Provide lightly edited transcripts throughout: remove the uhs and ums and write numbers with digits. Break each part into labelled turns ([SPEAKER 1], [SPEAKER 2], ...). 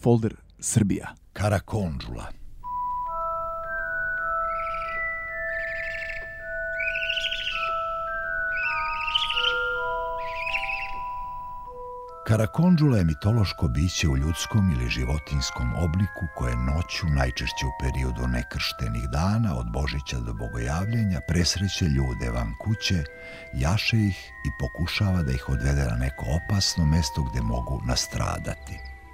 [SPEAKER 1] folder Srbija.
[SPEAKER 2] Karakondžula. Karakondžula je mitološko biće u ljudskom ili životinjskom obliku koje noću, najčešće u periodu nekrštenih dana, od Božića do Bogojavljenja, presreće ljude van kuće, jaše ih i pokušava da ih odvede na neko opasno mesto gde mogu nastradati.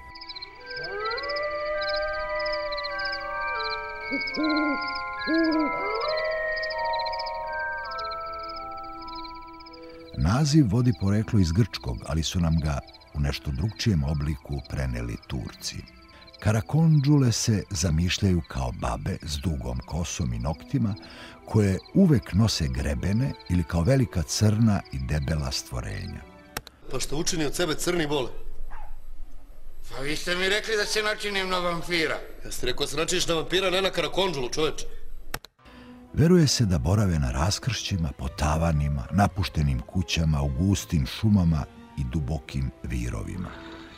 [SPEAKER 2] Naziv vodi poreklo iz grčkog, ali su nam ga u nešto drugčijem obliku preneli Turci. Karakondžule se zamišljaju kao babe s dugom kosom i noktima, koje uvek nose grebene ili kao velika crna i debela stvorenja.
[SPEAKER 3] Pa što učini od sebe crni vole?
[SPEAKER 4] Pa vi ste mi rekli da se načinim na vampira.
[SPEAKER 3] Ja ste rekao da se načiniš na vampira, ne na karakondžulu, čoveče.
[SPEAKER 2] Veruje se da borave na raskršćima, po tavanima, napuštenim kućama, u gustim šumama i dubokim virovima.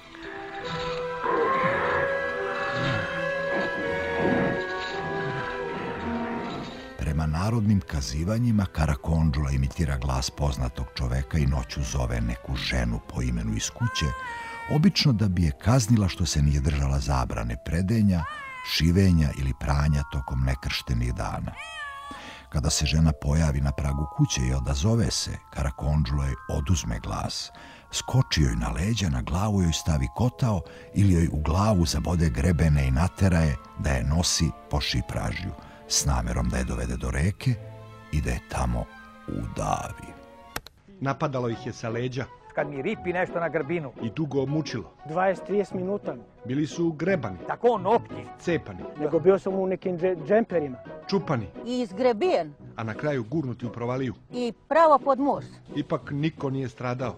[SPEAKER 2] Prema narodnim kazivanjima, karakondžula imitira glas poznatog čoveka i noću zove neku ženu po imenu iz kuće, obično da bi je kaznila što se nije držala zabrane predenja, šivenja ili pranja tokom nekrštenih dana. Kada se žena pojavi na pragu kuće i odazove se, karakondžula joj oduzme glas, skoči joj na leđa, na glavu joj stavi kotao ili joj u glavu zabode grebene i natera je da je nosi po šipražju, s namerom da je dovede do reke i da je tamo udavi.
[SPEAKER 5] Napadalo ih je sa leđa.
[SPEAKER 6] Kad mi ripi nešto na grbinu.
[SPEAKER 5] I dugo mučilo.
[SPEAKER 6] 20-30 minuta.
[SPEAKER 5] Bili su grebani.
[SPEAKER 6] Tako nokti.
[SPEAKER 5] Cepani.
[SPEAKER 6] Nego bio sam u nekim džemperima.
[SPEAKER 5] Čupani.
[SPEAKER 7] I izgrebijen.
[SPEAKER 5] A na kraju gurnuti u provaliju.
[SPEAKER 7] I pravo pod most.
[SPEAKER 5] Ipak niko nije stradao.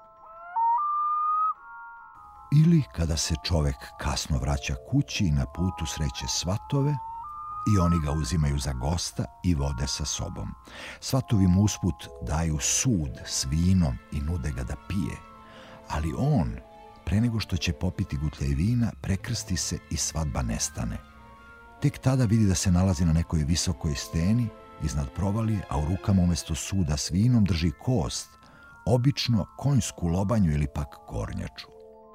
[SPEAKER 2] Ili kada se čovek kasno vraća kući i na putu sreće svatove, i oni ga uzimaju za gosta i vode sa sobom. Svatovi mu usput daju sud s vinom i nude ga da pije, ali on, pre nego što će popiti gutljaj vina, prekrsti se i svadba nestane. Tek tada vidi da se nalazi na nekoj visokoj steni iznad provalije, a u rukama umesto suda s vinom drži kost, obično konjsku lobanju ili pak kornjaču.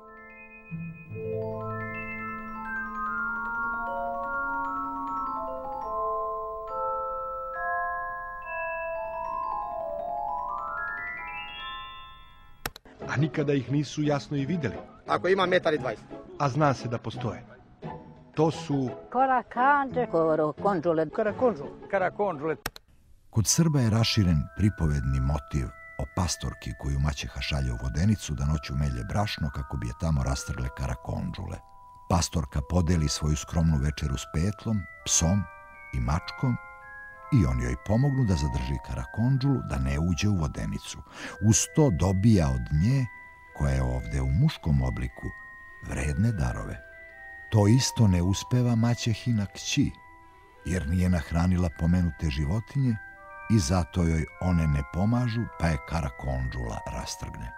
[SPEAKER 5] A nikada ih nisu jasno i videli.
[SPEAKER 6] Ako ima 1,20 m.
[SPEAKER 5] A zna se da postoje. To su...
[SPEAKER 6] Karakondžule.
[SPEAKER 2] Kod Srba je raširen pripovedni motiv o pastorki koju maćeha šalje u vodenicu da noću melje brašno kako bi je tamo rastrgle karakondžule. Pastorka podeli svoju skromnu večeru s petlom, psom i mačkom i oni joj pomognu da zadrži karakondžulu, da ne uđe u vodenicu. Uz to dobija od nje, koja je ovde u muškom obliku, vredne darove. To isto ne uspeva maćehina kći, jer nije nahranila pomenute životinje i zato joj one ne pomažu, pa je karakondžula rastrgne.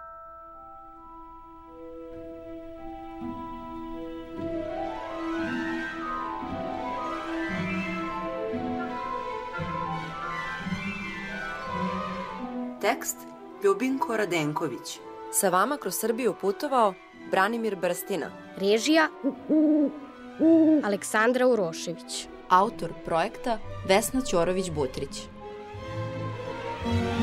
[SPEAKER 8] Tekst Ljubinko Radenković. Sa vama kroz Srbiju putovao Branimir Brstina.
[SPEAKER 9] Režija Aleksandra Urošević.
[SPEAKER 8] Autor projekta Vesna Ćorović-Butrić.